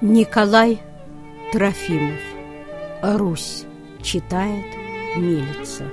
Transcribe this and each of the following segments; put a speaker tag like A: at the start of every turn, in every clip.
A: Николай Трофимов. Русь. Читает Милица.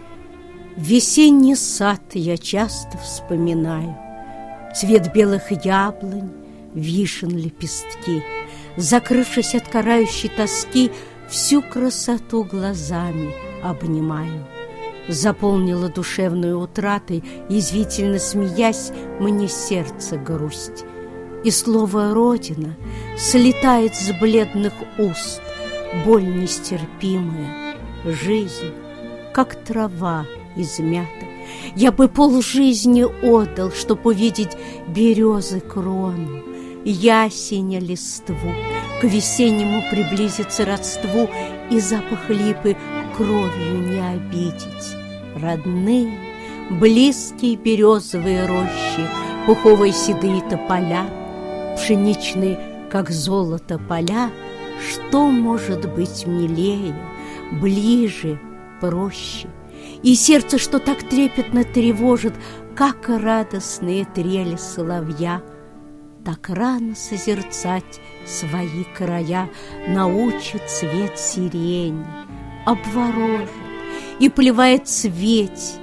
A: Весенний сад я часто вспоминаю. Цвет белых яблонь, вишен лепестки. Закрывшись от карающей тоски, всю красоту глазами обнимаю. Заполнила душевной утратой, язвительно смеясь, мне сердце грусть. И слово «Родина» слетает с бледных уст. Боль нестерпимая, жизнь, как трава измята. Я бы полжизни отдал, чтоб увидеть березы крону, ясеня листву, к весеннему приблизиться родству и запах липы кровью не обидеть. Родные, близкие березовые рощи, пуховые седые тополя, пшеничные, как золото, поля. Что может быть милее, ближе, проще? И сердце, что так трепетно тревожит, как радостные трели соловья, так рано созерцать свои края научит цвет сирени, обворожит и плевает цветь.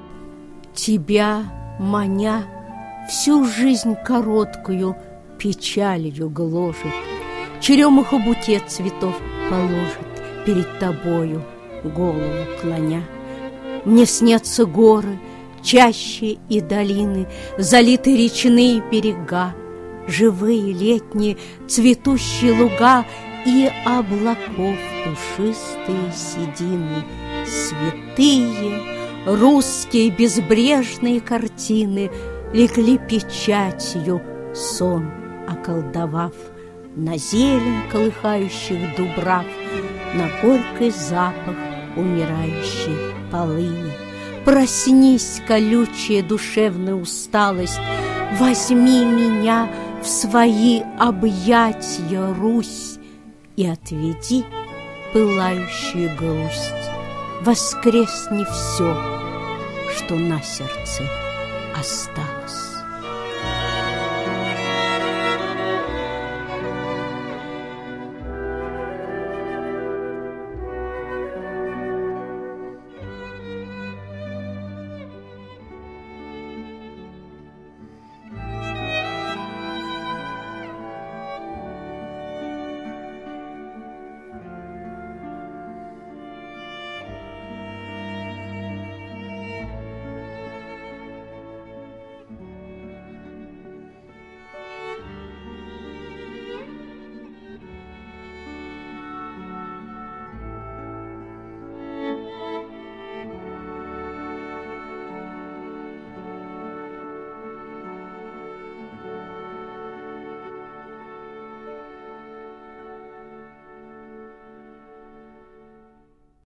A: Тебя, маня, всю жизнь короткую печалью гложет, черемуха букет цветов положит перед тобою, голову клоня. Мне снятся горы, чащи и долины, залиты речные берега, живые летние цветущие луга и облаков пушистые седины. Святые русские безбрежные картины легли печатью, сон околдовав, на зелень колыхающих дубрав, на горький запах умирающей полыни. Проснись, колючая душевная усталость, возьми меня в свои объятия, Русь, и отведи пылающую грусть. Воскресни все, что на сердце осталось.